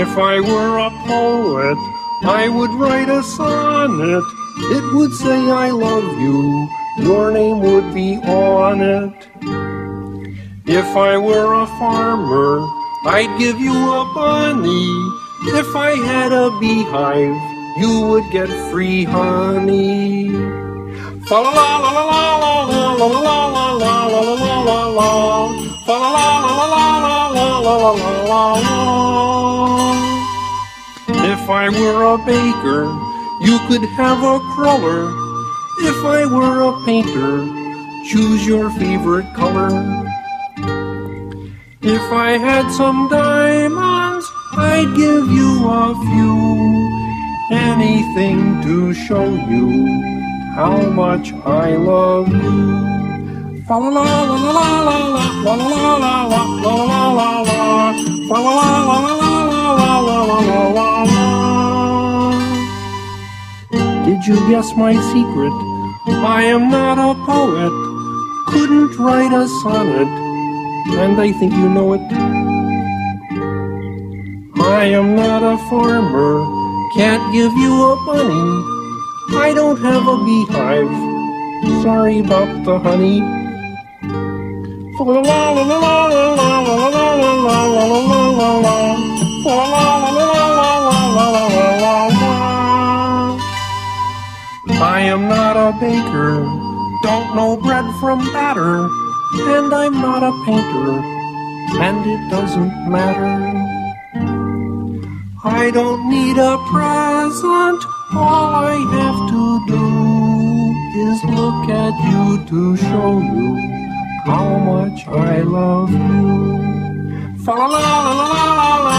If I were a poet, I would write a sonnet. It would say I love you, your name would be on it. If I were a farmer, I'd give you a bunny. If I had a beehive, you would get free honey. Fa la la la la la la la la la la la la la la. Fa la la la la la la la la la. If I were a baker, you could have a cruller. If I were a painter, choose your favorite color. If I had some diamonds, I'd give you a few. Anything to show you how much I love you. Fa la la la la la la la la la la la la la la. Fa la la la la la la la la la la. Did you guess my secret? I am not a poet, couldn't write a sonnet, and I think you know it. I am not a farmer, can't give you a bunny. I don't have a beehive, sorry about the honey. I am not a baker, don't know bread from batter, and I'm not a painter, and it doesn't matter. I don't need a present, all I have to do is look at you to show you how much I love you. Fa la la la la la la.